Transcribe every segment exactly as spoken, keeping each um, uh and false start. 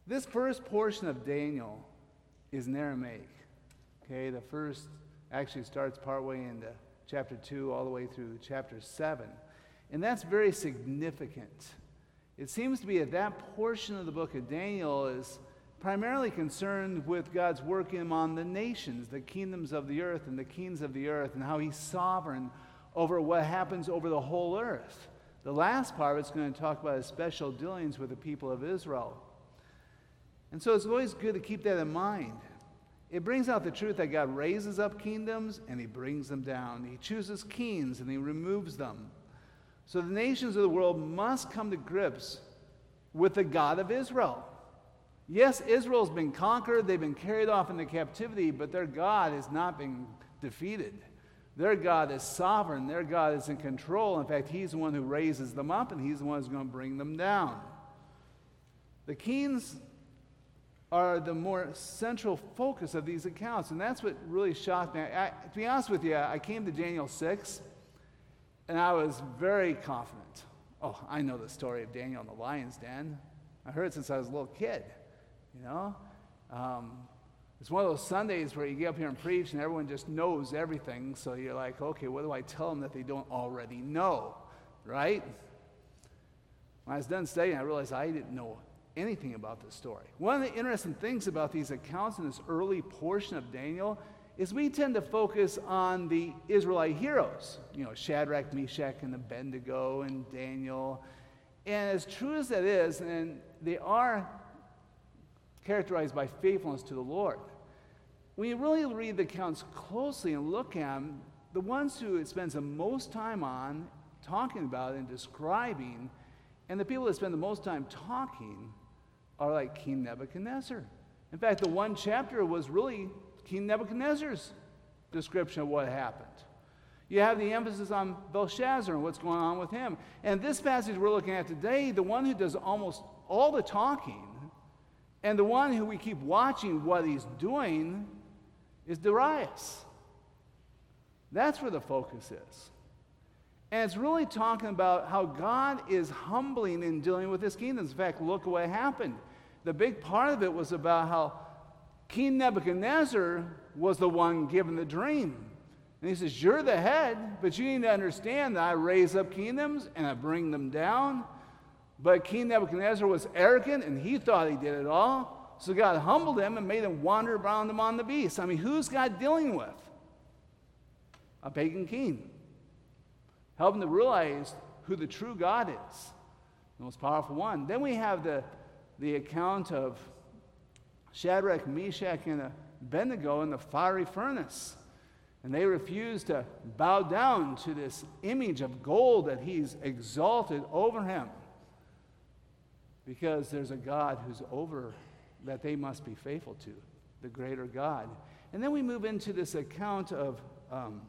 This first portion of Daniel is in Aramaic. Okay, the first actually starts partway into chapter two all the way through chapter seven. And that's very significant. It seems to be that that portion of the book of Daniel is primarily concerned with God's work among the nations, the kingdoms of the earth and the kings of the earth, and how he's sovereign over what happens over the whole earth. The last part is going to talk about his special dealings with the people of Israel. And so it's always good to keep that in mind. It brings out the truth that God raises up kingdoms and he brings them down. He chooses kings and he removes them. So the nations of the world must come to grips with the God of Israel. Yes, Israel's been conquered, they've been carried off into captivity, but their God has not been defeated. Their God is sovereign, their God is in control. In fact, he's the one who raises them up and he's the one who's going to bring them down. The kings are the more central focus of these accounts, and that's what really shocked me. I, to be honest with you, I came to Daniel six, and I was very confident. Oh, I know the story of Daniel and the lion's den. I heard it since I was a little kid, you know. Um, it's one of those Sundays where you get up here and preach, and everyone just knows everything, so you're like, okay, what do I tell them that they don't already know, right? When I was done studying, I realized I didn't know anything about this story. One of the interesting things about these accounts in this early portion of Daniel is we tend to focus on the Israelite heroes, you know, Shadrach, Meshach, and Abednego, and Daniel. And as true as that is, and they are characterized by faithfulness to the Lord, when you really read the accounts closely and look at them, the ones who it spends the most time on, talking about and describing, and the people that spend the most time talking are like King Nebuchadnezzar. In fact, the one chapter was really King Nebuchadnezzar's description of what happened. You have the emphasis on Belshazzar and what's going on with him. And this passage we're looking at today, the one who does almost all the talking and the one who we keep watching what he's doing is Darius. That's where the focus is. And it's really talking about how God is humbling in dealing with his kingdoms. In fact, look what happened. The big part of it was about how King Nebuchadnezzar was the one given the dream. And he says, you're the head, but you need to understand that I raise up kingdoms and I bring them down. But King Nebuchadnezzar was arrogant and he thought he did it all. So God humbled him and made him wander around among the beasts. I mean, who's God dealing with? A pagan king. Help them to realize who the true God is, the most powerful one. Then we have the, the account of Shadrach, Meshach, and Abednego in the fiery furnace. And they refuse to bow down to this image of gold that he's exalted over him. Because there's a God who's over that they must be faithful to, the greater God. And then we move into this account of... Um,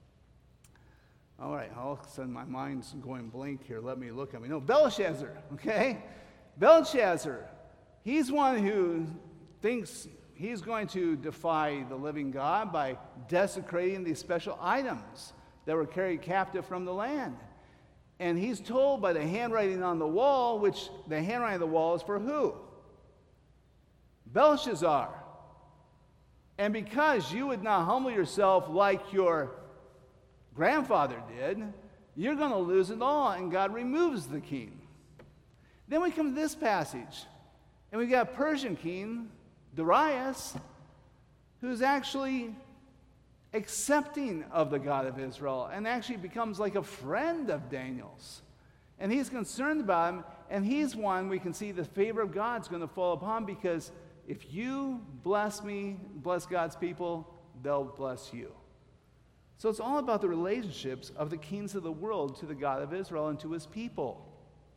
All right, all of a sudden my mind's going blank here. Let me look at me. No, Belshazzar, okay? Belshazzar, he's one who thinks he's going to defy the living God by desecrating these special items that were carried captive from the land. And he's told by the handwriting on the wall, which the handwriting on the wall is for who? Belshazzar. And because you would not humble yourself like your grandfather did, you're going to lose it all, and God removes the king. Then we come to this passage, and we've got a Persian king, Darius, who's actually accepting of the God of Israel and actually becomes like a friend of Daniel's. And he's concerned about him, and he's one we can see the favor of God's going to fall upon, because if you bless me, bless God's people, they'll bless you. So it's all about the relationships of the kings of the world to the God of Israel and to his people.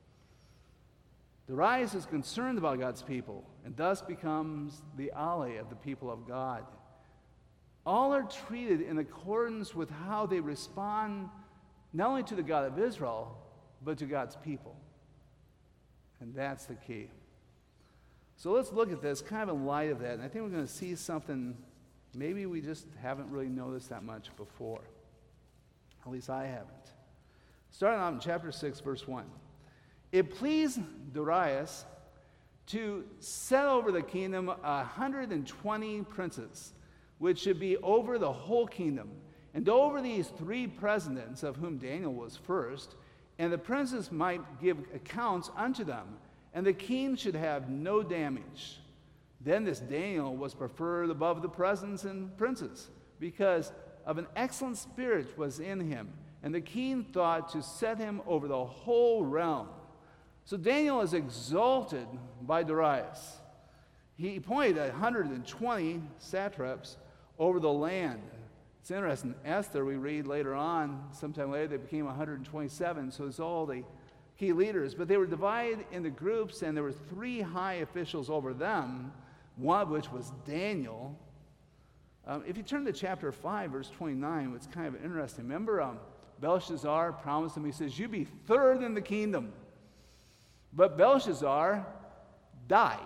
Darius is concerned about God's people and thus becomes the ally of the people of God. All are treated in accordance with how they respond not only to the God of Israel, but to God's people. And that's the key. So let's look at this kind of in light of that. And I think we're going to see something maybe we just haven't really noticed that much before. At least I haven't. Starting out in chapter six, verse one. It pleased Darius to set over the kingdom a hundred and twenty princes, which should be over the whole kingdom, and over these three presidents, of whom Daniel was first, and the princes might give accounts unto them, and the king should have no damage. Then this Daniel was preferred above the presidents and princes, because of an excellent spirit was in him, and the king thought to set him over the whole realm. So Daniel is exalted by Darius. He appointed one hundred twenty satraps over the land. It's interesting. Esther, we read later on, sometime later, they became one hundred twenty-seven, so it's all the key leaders. But they were divided into groups, and there were three high officials over them, one of which was Daniel. Um, if you turn to chapter five, verse twenty-nine, it's kind of interesting. Remember, um, Belshazzar promised him, he says, you be third in the kingdom. But Belshazzar died.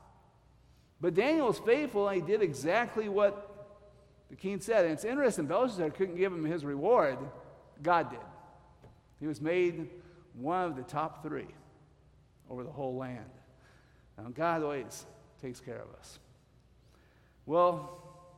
But Daniel was faithful, and he did exactly what the king said. And it's interesting, Belshazzar couldn't give him his reward. God did. He was made one of the top three over the whole land. Now, God always takes care of us. Well,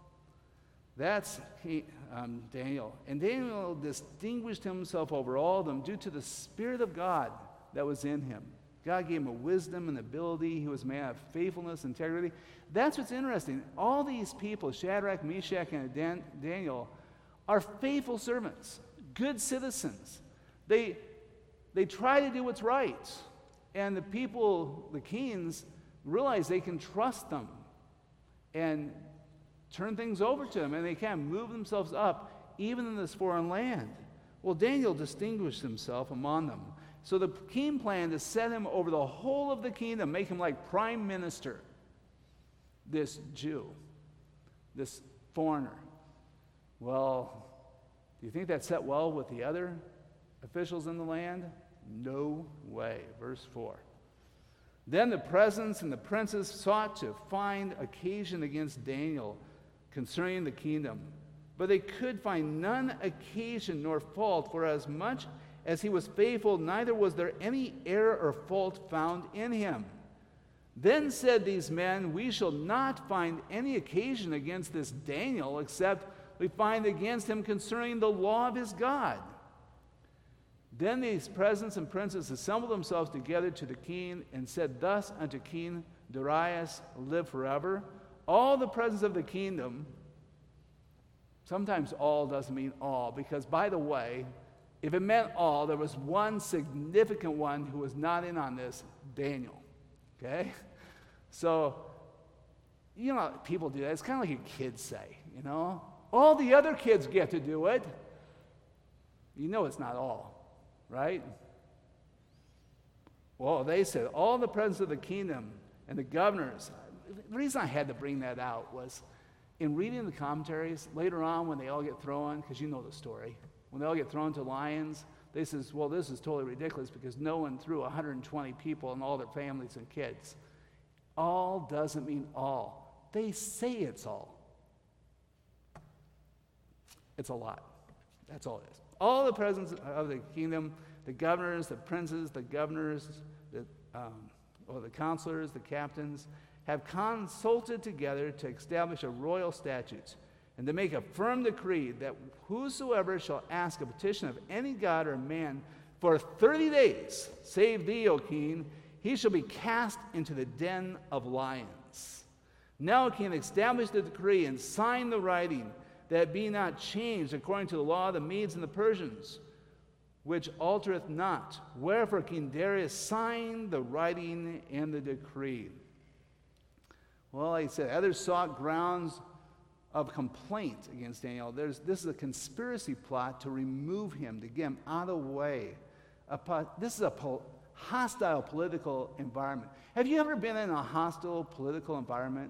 that's he, um, Daniel. And Daniel distinguished himself over all of them due to the Spirit of God that was in him. God gave him a wisdom and ability. He was a man of faithfulness, integrity. That's what's interesting. All these people, Shadrach, Meshach, and Dan- Daniel, are faithful servants, good citizens. They, they try to do what's right. And the people, the kings, realize they can trust them and turn things over to them, and they can move themselves up even in this foreign land. Well, Daniel distinguished himself among them. So the king planned to set him over the whole of the kingdom, make him like prime minister. This Jew, this foreigner. Well, do you think that set well with the other officials in the land? No way. Verse four. Then the presidents and the princes sought to find occasion against Daniel concerning the kingdom, but they could find none occasion nor fault, for as much as he was faithful, neither was there any error or fault found in him. Then said these men, we shall not find any occasion against this Daniel, except we find against him concerning the law of his God. Then these presidents and princes assembled themselves together to the king, and said thus unto King Darius, live forever. All the presidents of the kingdom, sometimes all doesn't mean all, because by the way, if it meant all, there was one significant one who was not in on this, Daniel. Okay? So, you know, people do that. It's kind of like your kids say, you know? All the other kids get to do it. You know it's not all, right? Well, they said, all the presidents of the kingdom and the governors. The reason I had to bring that out was in reading the commentaries, later on when they all get thrown, because you know the story, when they all get thrown to lions, they says, well, this is totally ridiculous because no one threw one hundred twenty people and all their families and kids. All doesn't mean all. They say it's all. It's a lot. That's all it is. All the presidents of the kingdom, the governors, the princes, the governors, the, um, or the counselors, the captains, have consulted together to establish a royal statute and to make a firm decree that whosoever shall ask a petition of any god or man for thirty days, save thee, O king, he shall be cast into the den of lions. Now, king, establish the decree and sign the writing, that it be not changed according to the law of the Medes and the Persians, which altereth not. Wherefore King Darius signed the writing and the decree. Well, like I said, others sought grounds of complaint against Daniel. There's, this is a conspiracy plot to remove him, to get him out of the way. A, this is a po- hostile political environment. Have you ever been in a hostile political environment?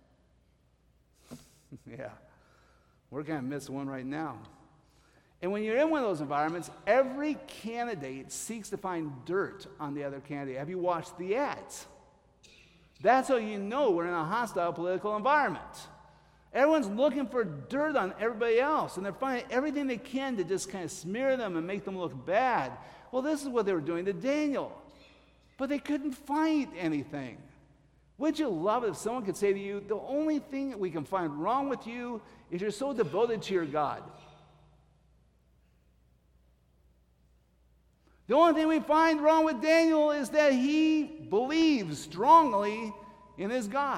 Yeah. We're going to miss one right now. And when you're in one of those environments, every candidate seeks to find dirt on the other candidate. Have you watched the ads? That's how you know we're in a hostile political environment. Everyone's looking for dirt on everybody else, and they're finding everything they can to just kind of smear them and make them look bad. Well, this is what they were doing to Daniel. But they couldn't find anything. Would you love it if someone could say to you, the only thing that we can find wrong with you is you're so devoted to your God? The only thing we find wrong with Daniel is that he believes strongly in his God.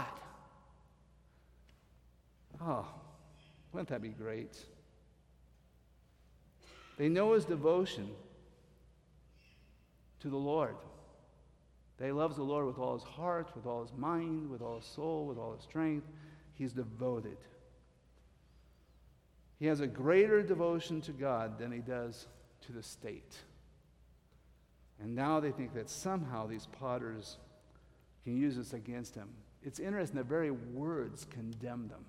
Oh, wouldn't that be great? They know his devotion to the Lord. That he loves the Lord with all his heart, with all his mind, with all his soul, with all his strength. He's devoted. He has a greater devotion to God than he does to the state. And now they think that somehow these plotters can use this against him. It's interesting, the very words condemn them.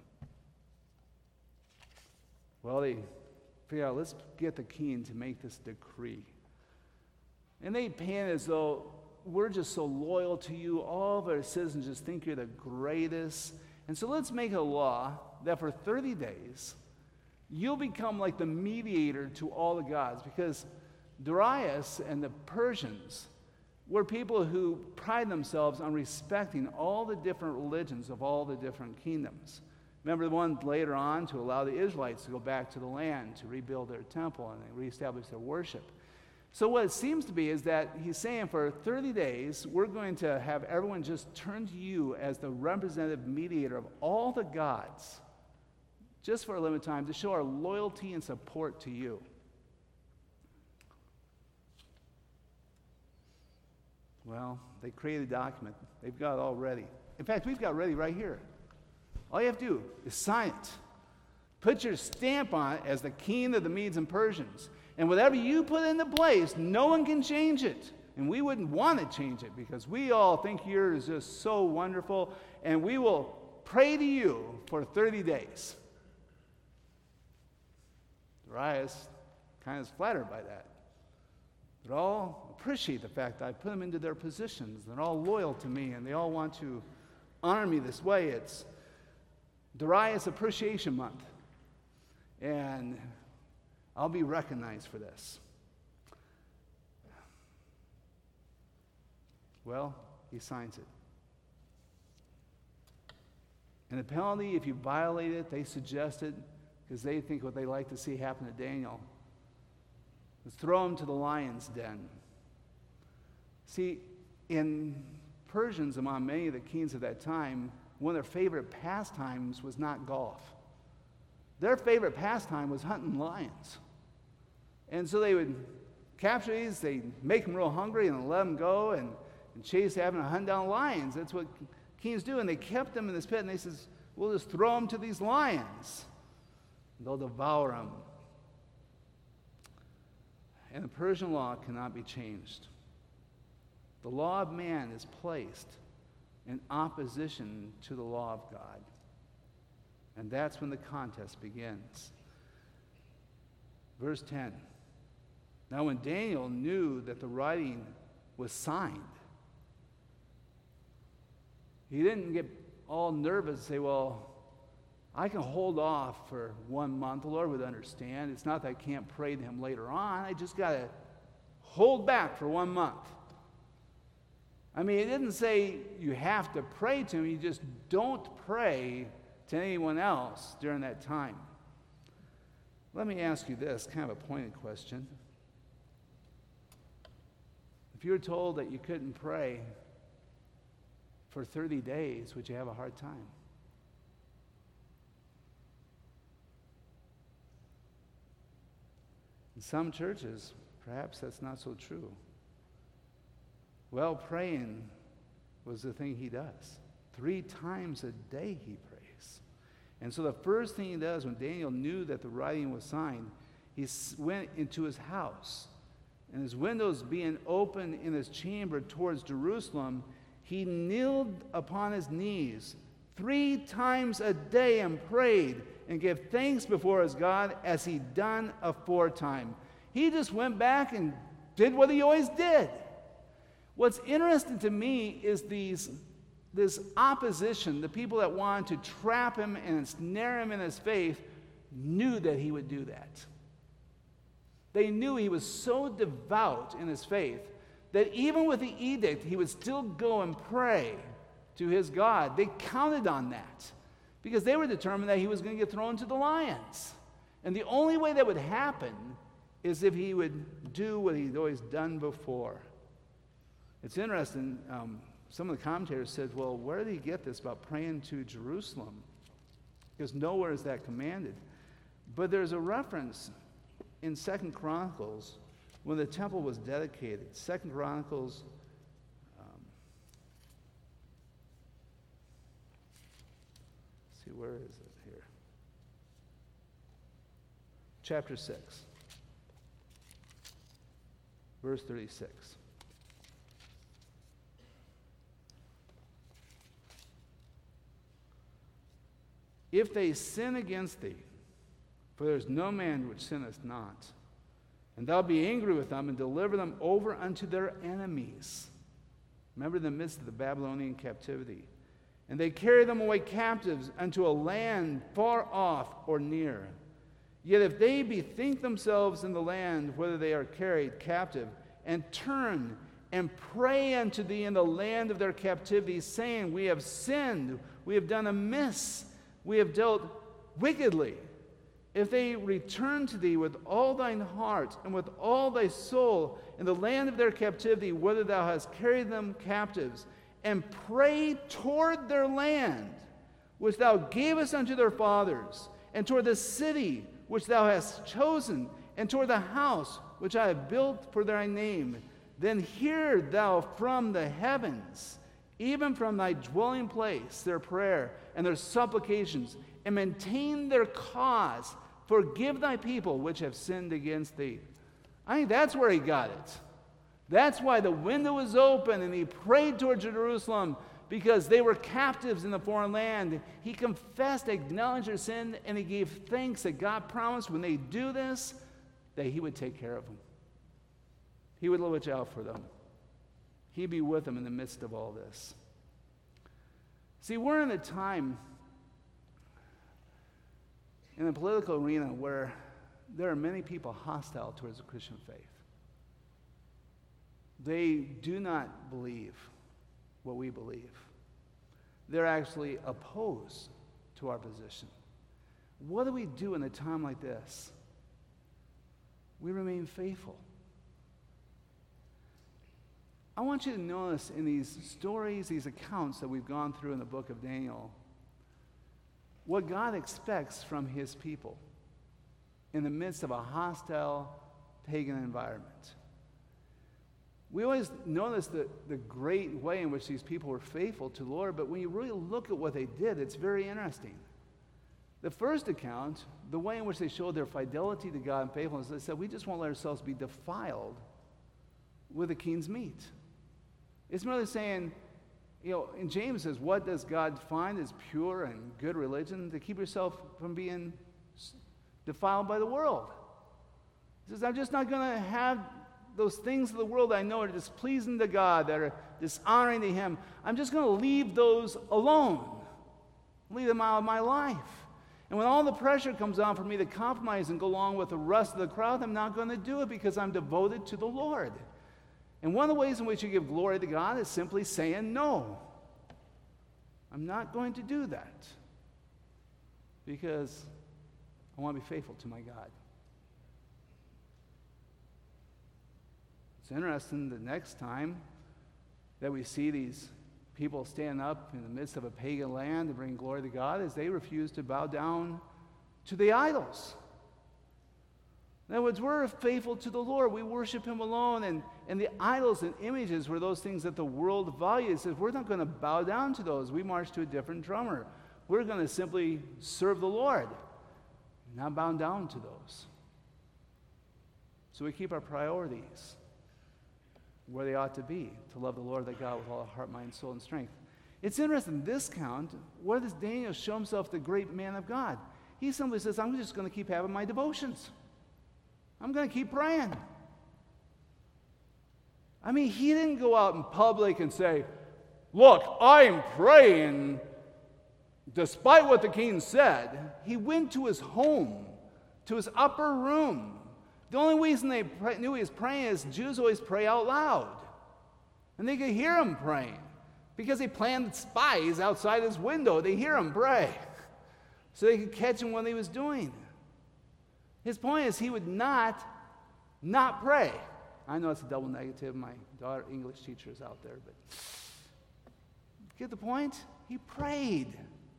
Well, they figure out, let's get the king to make this decree. And they paint it as though we're just so loyal to you. All of our citizens just think you're the greatest. And so let's make a law that for thirty days, you'll become like the mediator to all the gods. Because Darius and the Persians were people who pride themselves on respecting all the different religions of all the different kingdoms. Remember the one later on to allow the Israelites to go back to the land to rebuild their temple and reestablish their worship. So what it seems to be is that he's saying for thirty days, we're going to have everyone just turn to you as the representative mediator of all the gods, just for a limited time, to show our loyalty and support to you. Well, they created a document. They've got it all ready. In fact, we've got it ready right here. All you have to do is sign it. Put your stamp on it as the king of the Medes and Persians. And whatever you put into place, no one can change it. And we wouldn't want to change it because we all think yours is just so wonderful. And we will pray to you for thirty days. Darius kind of is flattered by that. They all appreciate the fact that I put them into their positions. They're all loyal to me, and they all want to honor me this way. It's Darius Appreciation Month. And I'll be recognized for this. Well, he signs it. And the penalty, if you violate it, they suggested, because they think what they like to see happen to Daniel, is throw him to the lion's den. See, in Persians, among many of the kings of that time, one of their favorite pastimes was not golf. Their favorite pastime was hunting lions. And so they would capture these, they'd make them real hungry and let them go and, and chase having to hunt down lions. That's what kings do. And they kept them in this pit, and they says, we'll just throw them to these lions. They'll devour them. And the Persian law cannot be changed. The law of man is placed in opposition to the law of God. And that's when the contest begins. Verse ten. Now when Daniel knew that the writing was signed, he didn't get all nervous and say, well, I can hold off for one month. The Lord would understand. It's not that I can't pray to him later on. I just got to hold back for one month. I mean, it didn't say you have to pray to him. You just don't pray to anyone else during that time. Let me ask you this, kind of a pointed question. If you were told that you couldn't pray for thirty days, would you have a hard time? In some churches, perhaps that's not so true. Well, praying was the thing he does. Three times a day he prays. And so the first thing he does when Daniel knew that the writing was signed, he went into his house. And his windows being open in his chamber towards Jerusalem, he kneeled upon his knees three times a day and prayed and gave thanks before his God as he'd done aforetime. He just went back and did what he always did. What's interesting to me is these, this opposition, the people that wanted to trap him and ensnare him in his faith, knew that he would do that. They knew he was so devout in his faith that even with the edict, he would still go and pray to his God. They counted on that because they were determined that he was going to get thrown to the lions. And the only way that would happen is if he would do what he'd always done before. It's interesting, um, some of the commentators said, well, where did he get this about praying to Jerusalem? Because nowhere is that commanded. But there's a reference in Second Chronicles when the temple was dedicated. Second Chronicles, um, let's see, where is it here? Chapter six, verse thirty-six. If they sin against thee, for there is no man which sinneth not, and thou be angry with them, and deliver them over unto their enemies. Remember the midst of the Babylonian captivity. And they carry them away captives unto a land far off or near. Yet if they bethink themselves in the land whither they are carried captive, and turn and pray unto thee in the land of their captivity, saying, we have sinned, we have done amiss, we have dealt wickedly. If they return to thee with all thine heart and with all thy soul in the land of their captivity, whither thou hast carried them captives, and pray toward their land, which thou gavest unto their fathers, and toward the city which thou hast chosen, and toward the house which I have built for thy name, then hear thou from the heavens, even from thy dwelling place, their prayer and their supplications, and maintain their cause. Forgive thy people which have sinned against thee. I think that's where he got it. That's why the window was open and he prayed toward Jerusalem, because they were captives in the foreign land. He confessed, acknowledged their sin, and he gave thanks that God promised when they do this, that he would take care of them. He would look out for them. He'd be with them in the midst of all this. See, we're in a time in the political arena where there are many people hostile towards the Christian faith. They do not believe what we believe. They're actually opposed to our position. What do we do in a time like this? We remain faithful. I want you to notice in these stories, these accounts that we've gone through in the book of Daniel, what God expects from his people in the midst of a hostile pagan environment. We always notice the, the great way in which these people were faithful to the Lord, but when you really look at what they did, it's very interesting. The first account, the way in which they showed their fidelity to God and faithfulness, they said, we just won't let ourselves be defiled with the king's meat. It's merely saying, you know, and James says, what does God find as pure and good religion? To keep yourself from being defiled by the world. He says, I'm just not going to have those things of the world I know are displeasing to God, that are dishonoring to him. I'm just going to leave those alone. Leave them out of my life. And when all the pressure comes on for me to compromise and go along with the rest of the crowd, I'm not going to do it because I'm devoted to the Lord. And one of the ways in which you give glory to God is simply saying, no, I'm not going to do that because I want to be faithful to my God. It's interesting, the next time that we see these people stand up in the midst of a pagan land to bring glory to God is they refuse to bow down to the idols. In other words, we're faithful to the Lord. We worship him alone. And, and the idols and images were those things that the world values. It says we're not going to bow down to those. We march to a different drummer. We're going to simply serve the Lord, not bow down to those. So we keep our priorities where they ought to be, to love the Lord thy God with all our heart, mind, soul, and strength. It's interesting, this count, where does Daniel show himself the great man of God? He simply says, I'm just going to keep having my devotions. I'm going to keep praying. I mean, he didn't go out in public and say, look, I am praying despite what the king said. He went to his home, to his upper room. The only reason they pray, knew he was praying is Jews always pray out loud. And they could hear him praying. Because they planted spies outside his window. They hear him pray. So they could catch him when he was doing. His point is he would not not pray. I know it's a double negative. My daughter, English teacher, is out there, but get the point? He prayed.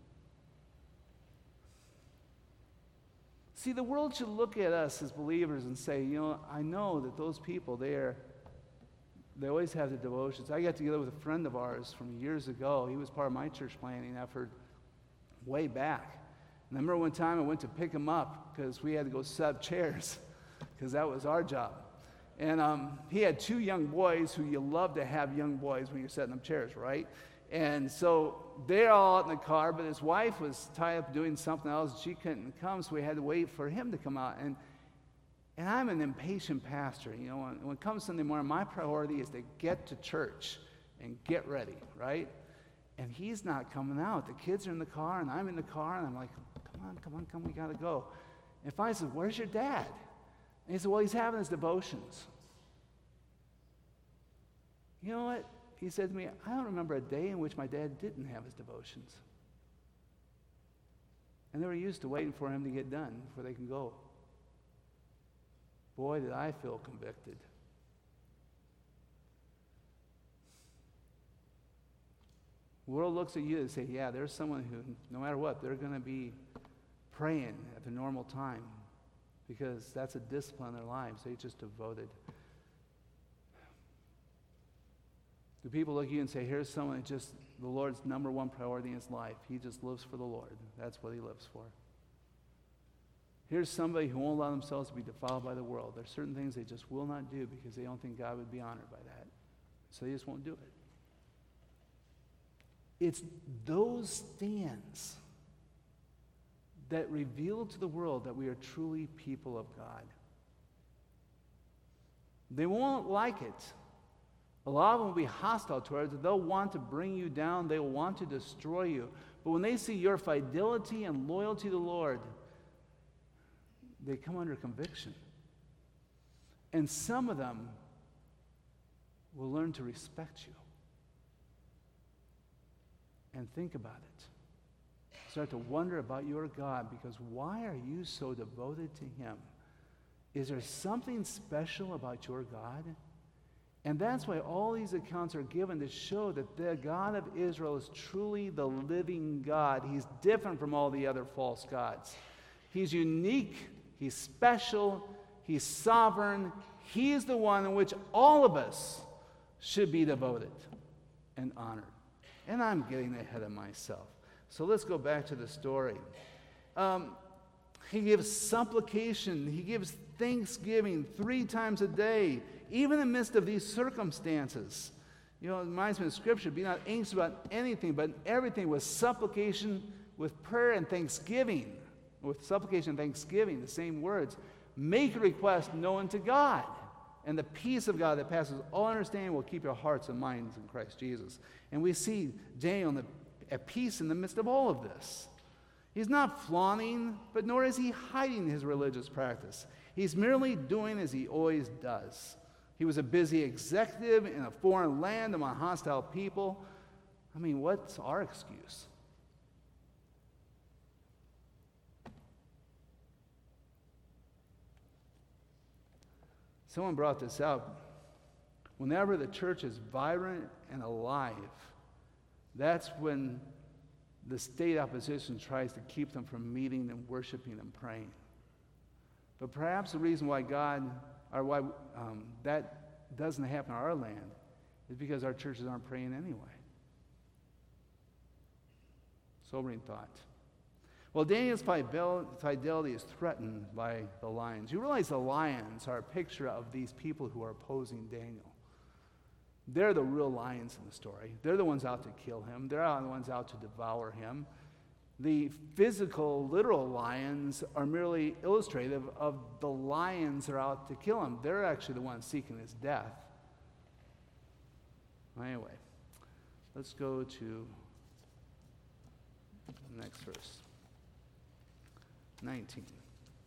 See, the world should look at us as believers and say, you know, I know that those people there, they always have the devotions. I got together with a friend of ours from years ago. He was part of my church planting effort way back. And I remember one time I went to pick him up because we had to go set up chairs because that was our job. And um, he had two young boys who you love to have young boys when you're setting up chairs, right? And so they're all out in the car, but his wife was tied up doing something else. And she couldn't come, so we had to wait for him to come out. And and I'm an impatient pastor. You know, when, when it comes Sunday morning, my priority is to get to church and get ready, right? And he's not coming out. The kids are in the car, and I'm in the car, and I'm like, come on, come on, come on, we got to go. And finally I said, where's your dad? And he said, well, he's having his devotions. You know what? He said to me, I don't remember a day in which my dad didn't have his devotions. And they were used to waiting for him to get done before they can go. Boy, did I feel convicted. The world looks at you and say, yeah, there's someone who, no matter what, they're going to be praying at the normal time because that's a discipline in their lives. They just devoted. Do people look at you and say, here's someone that just, the Lord's number one priority in his life. He just lives for the Lord. That's what he lives for. Here's somebody who won't allow themselves to be defiled by the world. There's certain things they just will not do because they don't think God would be honored by that. So they just won't do it. It's those stands that reveal to the world that we are truly people of God. They won't like it. A lot of them will be hostile towards it. They'll want to bring you down. They will want to destroy you. But when they see your fidelity and loyalty to the Lord, they come under conviction. And some of them will learn to respect you. And think about it. Start to wonder about your God, because why are you so devoted to him? Is there something special about your God? And that's why all these accounts are given to show that the God of Israel is truly the living God. He's different from all the other false gods. He's unique. He's special. He's sovereign. He is the one in which all of us should be devoted and honored. And I'm getting ahead of myself. So let's go back to the story. Um, he gives supplication. He gives thanksgiving three times a day, even in the midst of these circumstances. You know, it reminds me of Scripture, be not anxious about anything, but everything with supplication, with prayer and thanksgiving. With supplication and thanksgiving, the same words. Make a request known to God. And the peace of God that passes all understanding will keep your hearts and minds in Christ Jesus. And we see Daniel at peace in the midst of all of this. He's not flaunting, but nor is he hiding his religious practice. He's merely doing as he always does. He was a busy executive in a foreign land among hostile people. I mean, what's our excuse? Someone brought this up. Whenever the church is vibrant and alive, that's when the state opposition tries to keep them from meeting and worshiping and praying. But perhaps the reason why God, or why um, that doesn't happen in our land is because our churches aren't praying anyway. Sobering thought. Well, Daniel's fidelity is threatened by the lions. You realize the lions are a picture of these people who are opposing Daniel. They're the real lions in the story. They're the ones out to kill him. They're the ones out to devour him. The physical, literal lions are merely illustrative of the lions that are out to kill him. They're actually the ones seeking his death. Anyway, let's go to the next verse. nineteen.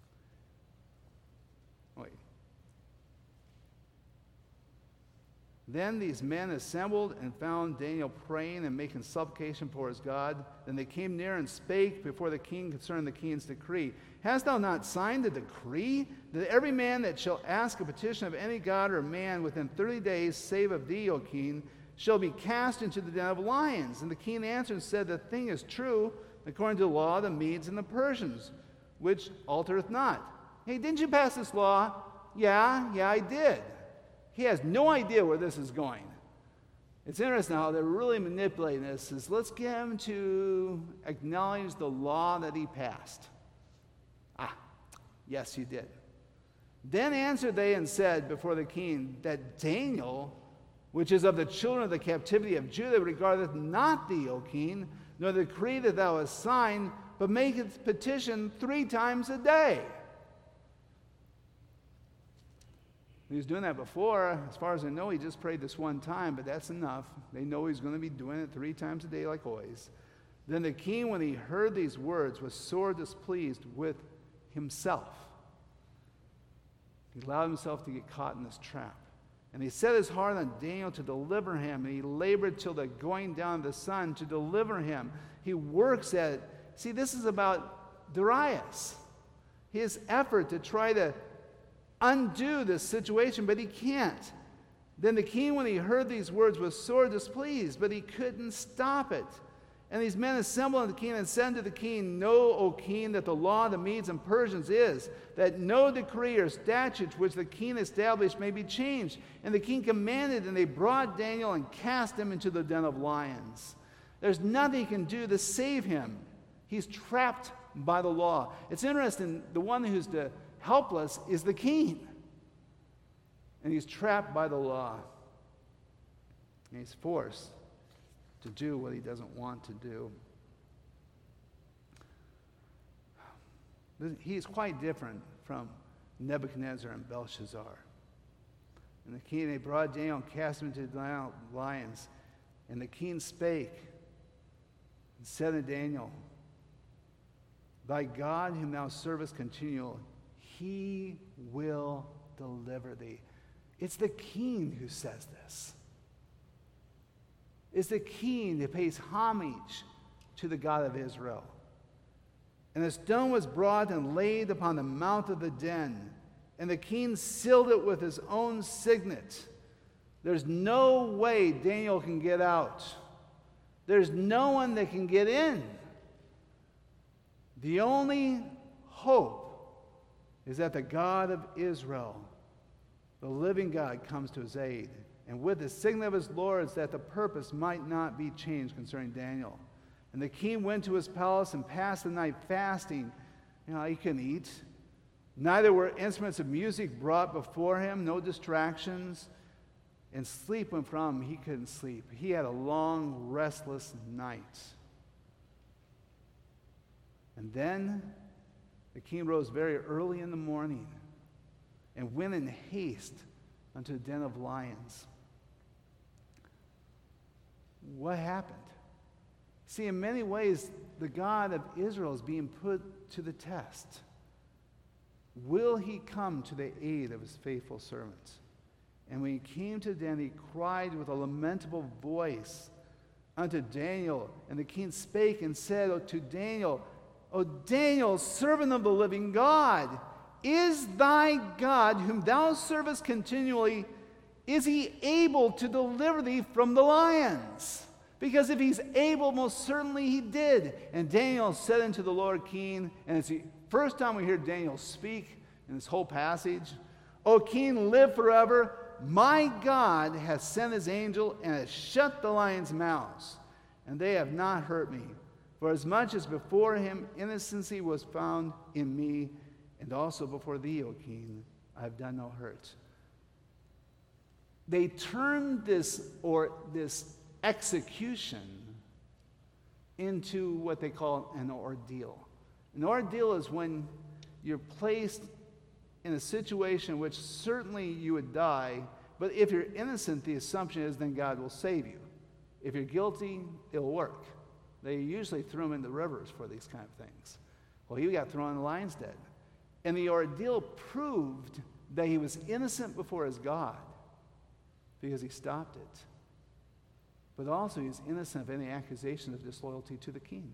Wait. Then these men assembled and found Daniel praying and making supplication for his God. Then they came near and spake before the king concerning the king's decree. Hast thou not signed the decree that every man that shall ask a petition of any god or man within thirty days, save of thee, O king, shall be cast into the den of lions? And the king answered and said, The thing is true, according to the law of the Medes and the Persians, which altereth not. Hey, didn't you pass this law? Yeah, yeah, I did. He has no idea where this is going. It's interesting how they're really manipulating this. Is let's get him to acknowledge the law that he passed. Ah, yes, you did. Then answered they and said before the king that Daniel, which is of the children of the captivity of Judah, regardeth not thee, O king, nor the decree that thou hast signed, but maketh petition three times a day. He was doing that before. As far as I know, he just prayed this one time, but that's enough. They know he's going to be doing it three times a day like always. Then the king, when he heard these words, was sore displeased with himself. He allowed himself to get caught in this trap. And he set his heart on Daniel to deliver him, and he labored till the going down of the sun to deliver him. He works at it. See, this is about Darius. His effort to try to undo this situation, but he can't. Then the king, when he heard these words, was sore displeased, but he couldn't stop it. And these men assembled unto the king and said unto the king, Know, O king, that the law of the Medes and Persians is, that no decree or statute which the king established may be changed. And the king commanded, and they brought Daniel and cast him into the den of lions. There's nothing he can do to save him. He's trapped by the law. It's interesting, the one who's the helpless is the king. And he's trapped by the law. And he's forced to do what he doesn't want to do. He's quite different from Nebuchadnezzar and Belshazzar. And the king, they brought Daniel and cast him into the lions. And the king spake and said to Daniel, Thy God whom thou servest continually, He will deliver thee. It's the king who says this. It's the king that pays homage to the God of Israel. And the stone was brought and laid upon the mouth of the den, and the king sealed it with his own signet. There's no way Daniel can get out. There's no one that can get in. The only hope is that the God of Israel, the living God, comes to his aid. And with the signet of his lords, that the purpose might not be changed concerning Daniel. And the king went to his palace and passed the night fasting. You know, he couldn't eat. Neither were instruments of music brought before him, no distractions. And sleep went from him. He couldn't sleep. He had a long, restless night. And then the king rose very early in the morning and went in haste unto the den of lions. What happened? See, in many ways, the God of Israel is being put to the test. Will he come to the aid of his faithful servants? And when he came to the den, he cried with a lamentable voice unto Daniel. And the king spake and said to Daniel, O Daniel, servant of the living God, is thy God, whom thou servest continually, is he able to deliver thee from the lions? Because if he's able, most certainly he did. And Daniel said unto the Lord King, and it's the first time we hear Daniel speak in this whole passage, O king, live forever. My God has sent his angel and has shut the lions' mouths, and they have not hurt me. For as much as before him innocency was found in me, and also before thee, O king, I have done no hurt. They turned this or this execution into what they call an ordeal. An ordeal is when you're placed in a situation in which certainly you would die, but if you're innocent, the assumption is then God will save you. If you're guilty, it'll work. They usually threw him in the rivers for these kind of things. Well, he got thrown in the lion's den. And the ordeal proved that he was innocent before his God. because he stopped it. But also he's innocent of any accusation of disloyalty to the king.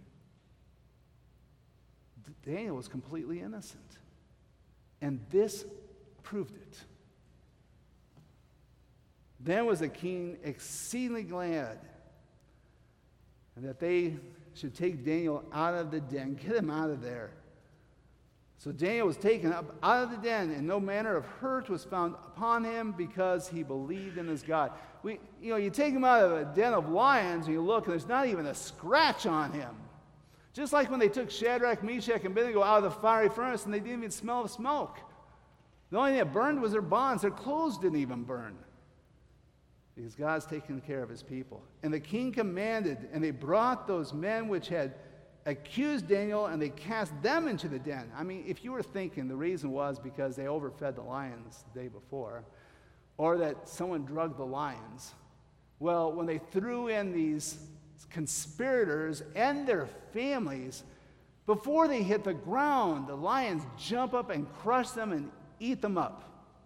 Daniel was completely innocent. And this proved it. Then was the king exceedingly glad that they should take Daniel out of the den, get him out of there. So Daniel was taken up out of the den, and no manner of hurt was found upon him because he believed in his God. We, you know, you take him out of a den of lions, and you look, and there's not even a scratch on him. Just like when they took Shadrach, Meshach, and Abednego out of the fiery furnace, and they didn't even smell the smoke. The only thing that burned was their bonds. Their clothes didn't even burn. Because God's taking care of his people. And the king commanded, and they brought those men which had accused Daniel, and they cast them into the den. I mean, if you were thinking the reason was because they overfed the lions the day before, or that someone drugged the lions, well, when they threw in these conspirators and their families, before they hit the ground, the lions jump up and crush them and eat them up.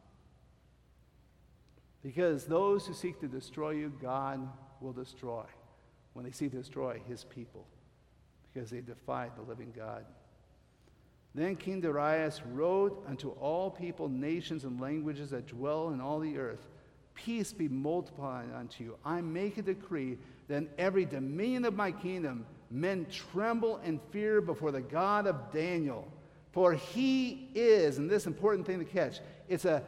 Because those who seek to destroy you, God will destroy when they seek to destroy his people, because they defied the living God. Then King Darius wrote unto all people, nations, and languages that dwell in all the earth, peace be multiplied unto you. I make a decree that in every dominion of my kingdom men tremble and fear before the God of Daniel. For he is, and this important thing to catch, it's a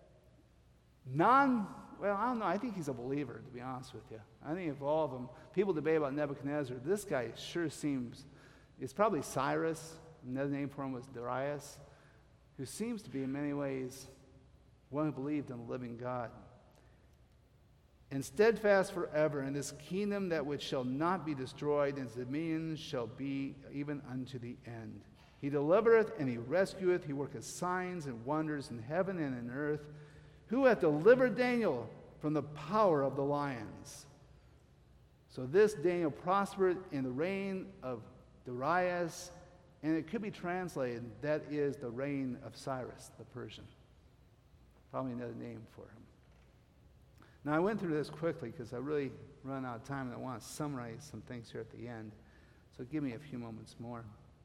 non, well, I don't know, I think he's a believer, to be honest with you. I think of all of them, people debate about Nebuchadnezzar. This guy sure seems, it's probably Cyrus, another name for him was Darius, who seems to be in many ways one who believed in the living God. And steadfast forever in this kingdom that which shall not be destroyed, and his dominion shall be even unto the end. He delivereth and he rescueth, he worketh signs and wonders in heaven and in earth, who hath delivered Daniel from the power of the lions. So this Daniel prospered in the reign of Darius, and it could be translated, that is the reign of Cyrus the Persian. Probably another name for him. Now I went through this quickly because I really run out of time and I want to summarize some things here at the end. So give me a few moments more.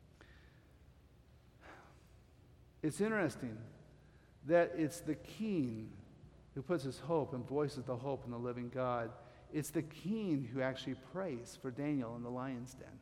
It's interesting that it's the king who puts his hope and voices the hope in the living God. It's the king who actually prays for Daniel in the lion's den.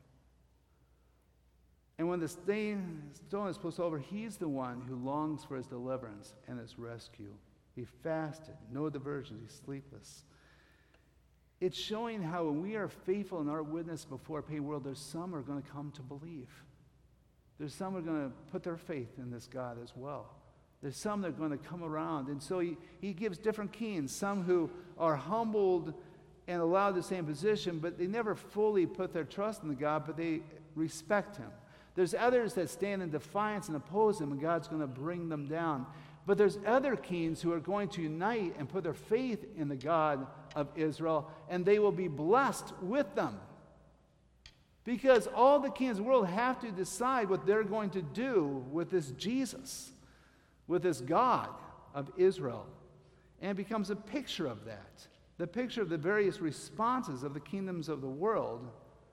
And when the stone is pushed over, he's the one who longs for his deliverance and his rescue. He fasted, no diversions, he's sleepless. It's showing how when we are faithful in our witness before a pagan world, there's some who are going to come to believe. There's some who are going to put their faith in this God as well. There's some that are going to come around. And so he, he gives different kings, some who are humbled and allowed to stay in position, but they never fully put their trust in the God, but they respect him. There's others that stand in defiance and oppose him, and God's going to bring them down. But there's other kings who are going to unite and put their faith in the God of Israel, and they will be blessed with them. Because all the kings of the world have to decide what they're going to do with this Jesus, with this God of Israel. And it becomes a picture of that, the picture of the various responses of the kingdoms of the world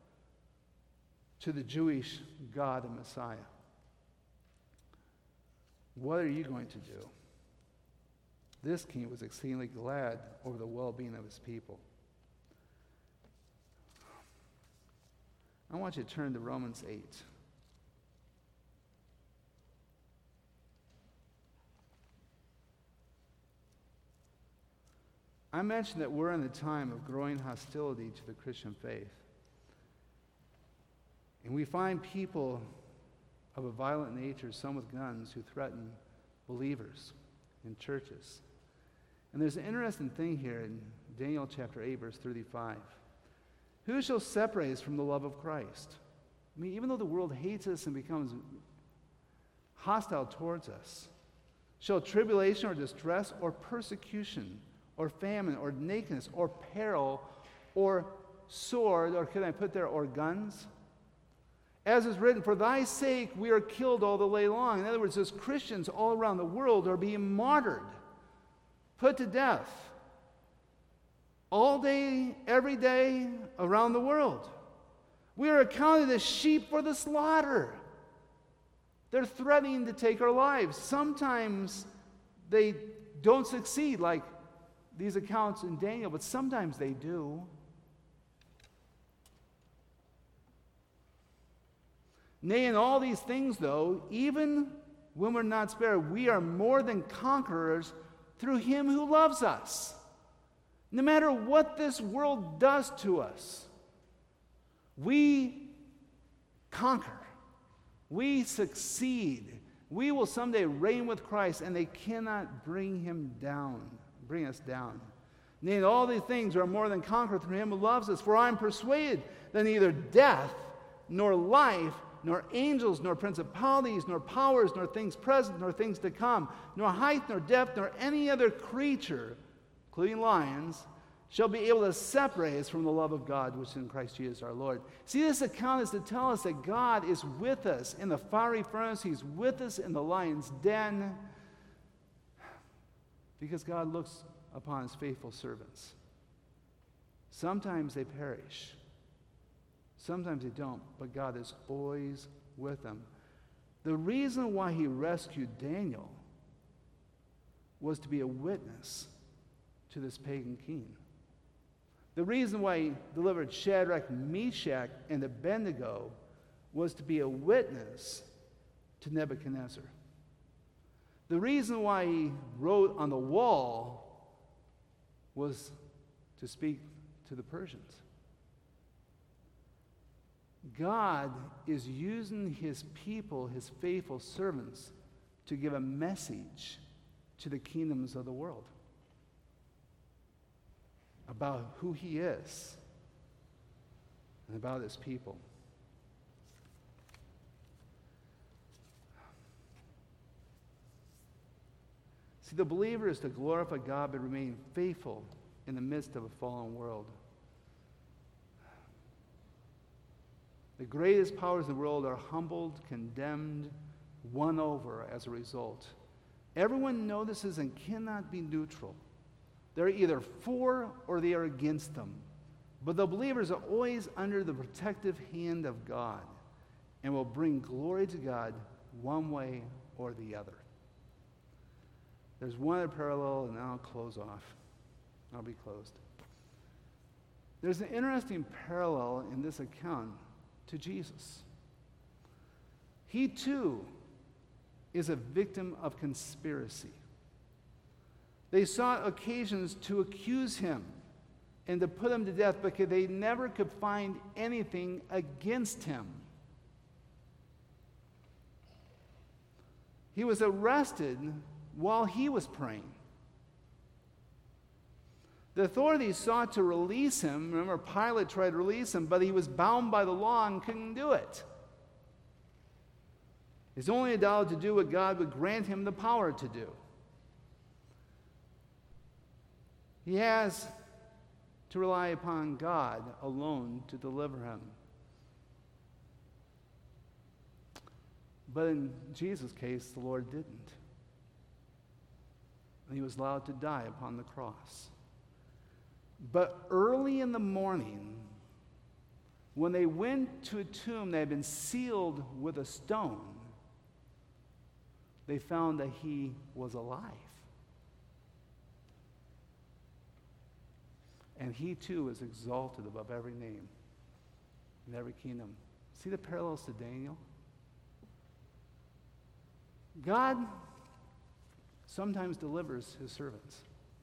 to the Jewish God and Messiah. What are you going to do? This king was exceedingly glad over the well-being of his people. I want you to turn to Romans eight. I mentioned that we're in a time of growing hostility to the Christian faith. And we find people of a violent nature, some with guns, who threaten believers in churches. And there's an interesting thing here in Daniel chapter eight, verse thirty-five. Who shall separate us from the love of Christ? I mean, even though the world hates us and becomes hostile towards us, shall tribulation or distress or persecution or famine or nakedness or peril or sword, or can I put there, or guns? As is written, for thy sake we are killed all the day long. In other words, as Christians all around the world are being martyred, put to death. all day, every day, around the world. We are accounted as sheep for the slaughter. They're threatening to take our lives. Sometimes they don't succeed, like these accounts in Daniel, but sometimes they do. Nay, in all these things, though, even when we're not spared, we are more than conquerors through him who loves us. No matter what this world does to us, we conquer. We succeed. We will someday reign with Christ, and they cannot bring him down, bring us down. Nay, in all these things we are more than conquerors through him who loves us. For I am persuaded that neither death, nor life, nor angels, nor principalities, nor powers, nor things present, nor things to come, nor height, nor depth, nor any other creature, including lions, shall be able to separate us from the love of God which is in Christ Jesus our Lord. See, this account is to tell us that God is with us in the fiery furnace. He's with us in the lion's den, because God looks upon his faithful servants. Sometimes they perish. Sometimes they don't, but God is always with them. The reason why he rescued Daniel was to be a witness to this pagan king. The reason why he delivered Shadrach, Meshach, and Abednego was to be a witness to Nebuchadnezzar. The reason why he wrote on the wall was to speak to the Persians. God is using his people, his faithful servants, to give a message to the kingdoms of the world about who he is and about his people. See, the believer is to glorify God but remain faithful in the midst of a fallen world. The greatest powers in the world are humbled, condemned, won over as a result. Everyone notices and cannot be neutral. They're either for or they are against them. But the believers are always under the protective hand of God and will bring glory to God one way or the other. There's one other parallel, and I'll close off. I'll be closed. There's an interesting parallel in this account to Jesus. He too is a victim of conspiracy. They sought occasions to accuse him and to put him to death, because they never could find anything against him. He was arrested while he was praying. The authorities sought to release him. Remember, Pilate tried to release him, but he was bound by the law and couldn't do it. He's only allowed to do what God would grant him the power to do. He has to rely upon God alone to deliver him. But in Jesus' case, the Lord didn't. And he was allowed to die upon the cross. But early in the morning, when they went to a tomb that had been sealed with a stone, they found that he was alive. And he too is exalted above every name and every kingdom. See the parallels to Daniel? God sometimes delivers his servants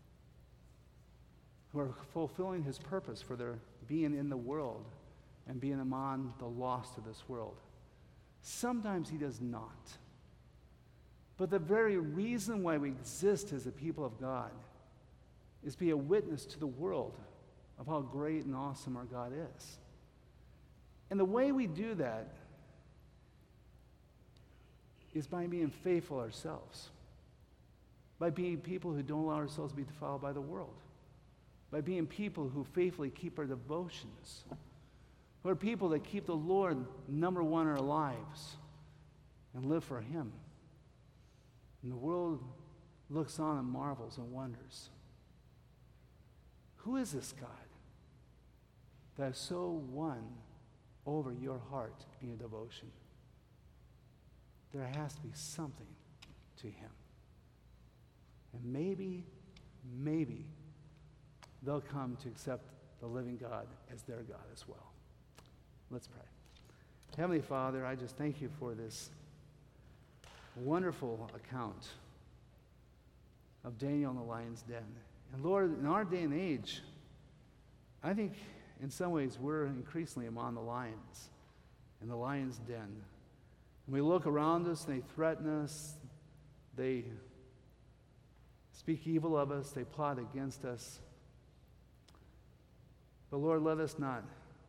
who are fulfilling his purpose for their being in the world and being among the lost of this world. Sometimes he does not. But the very reason why we exist as a people of God is to be a witness to the world of how great and awesome our God is. And the way we do that is by being faithful ourselves, by being people who don't allow ourselves to be defiled by the world, by being people who faithfully keep our devotions, who are people that keep the Lord number one in our lives and live for him. And the world looks on and marvels and wonders. Who is this God that has so won over your heart and your devotion? There has to be something to him. And maybe, maybe they'll come to accept the living God as their God as well. Let's pray. Heavenly Father, I just thank you for this wonderful account of Daniel in the lion's den. And Lord, in our day and age, I think in some ways we're increasingly among the lions in the lion's den. And we look around us and they threaten us, they speak evil of us, they plot against us. But Lord, let us not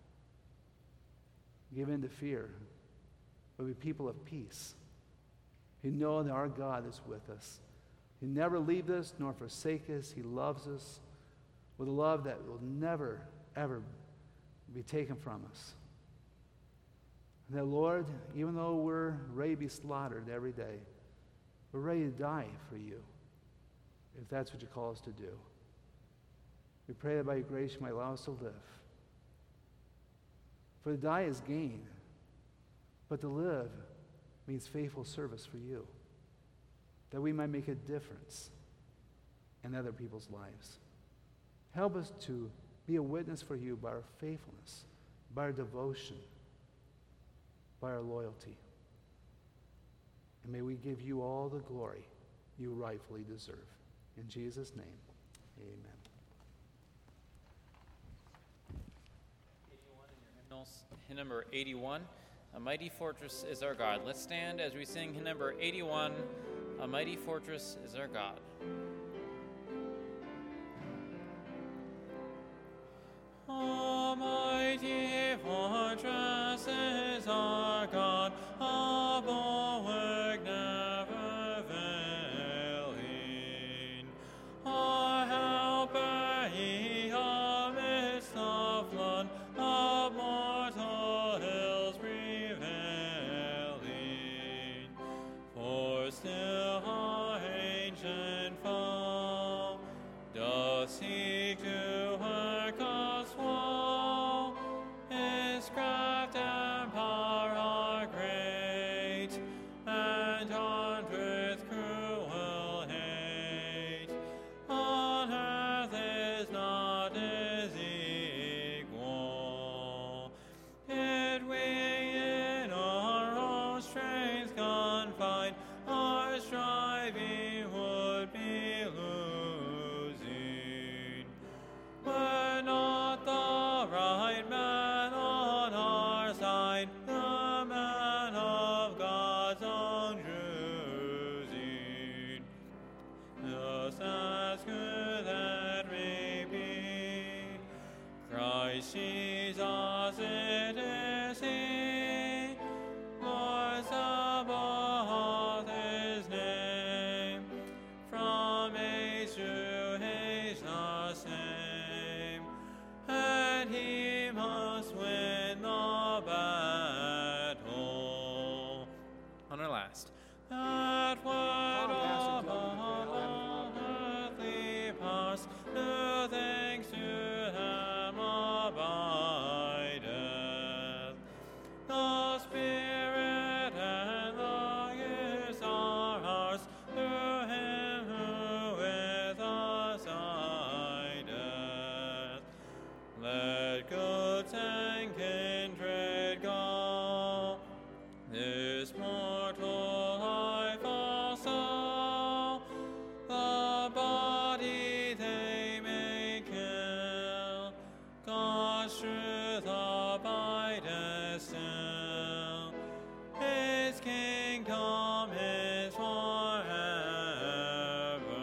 give in to fear, but be people of peace who know that our God is with us. He never leaves us nor forsake us. He loves us with a love that will never, ever be taken from us. And that, Lord, even though we're ready to be slaughtered every day, we're ready to die for you, if that's what you call us to do. We pray that by your grace you might allow us to live. For to die is gain, but to live means faithful service for you, that we might make a difference in other people's lives. Help us to be a witness for you by our faithfulness, by our devotion, by our loyalty. And may we give you all the glory you rightfully deserve. In Jesus' name, amen. eighty-one in your hymnals, hymn number eighty-one, A Mighty Fortress is Our God. Let's stand as we sing hymn number eighty-one, A Mighty Fortress is Our God. A mighty fortress is our God, a bulwark never failing. Our helper, he amidst the flood of mortal hills prevailing. For still our ancient foe doth seek to work us woe. His craft and power are great, and armed with cruel hate. On earth is not his equal. Yet we in our own strength confined, our striving would be losing. Were not the right man on our side, the man of God's own choosing. Just as good that may be, Christ Jesus it is he, Lord Sabaoth his name, from age to age the same, and he must win the battle. On our last. That word Pastor, of all earthly powers, no thanks to him abideth. The Spirit and the gifts are ours, through him who with us abideth. Let goods and kindred go, this mortal life also. The body they may kill, God's truth abideth still. His kingdom is forever.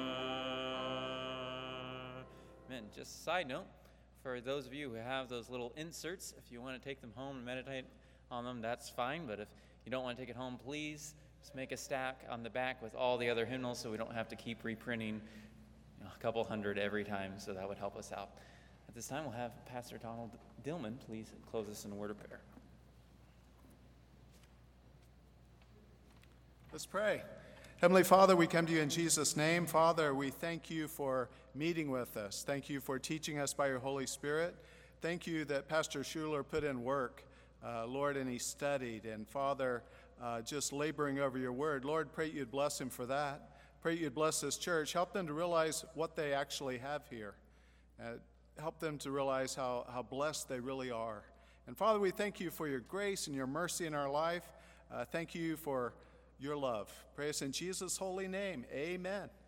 Amen. Just a side note, for those of you who have those little inserts, if you want to take them home and meditate on them, that's fine. But if you don't want to take it home, please just make a stack on the back with all the other hymnals so we don't have to keep reprinting, you know, a couple hundred every time, so that would help us out. At this time, we'll have Pastor Donald Dillman please close us in a word of prayer. Let's pray. Heavenly Father, we come to you in Jesus' name. Father, we thank you for meeting with us. Thank you for teaching us by your Holy Spirit. Thank you that Pastor Schuler put in work, uh, Lord, and he studied. And Father, uh, just laboring over your word. Lord, pray you'd bless him for that. Pray you'd bless this church. Help them to realize what they actually have here. Uh, help them to realize how, how blessed they really are. And Father, we thank you for your grace and your mercy in our life. Uh, thank you for your love. Pray us in Jesus' holy name. Amen.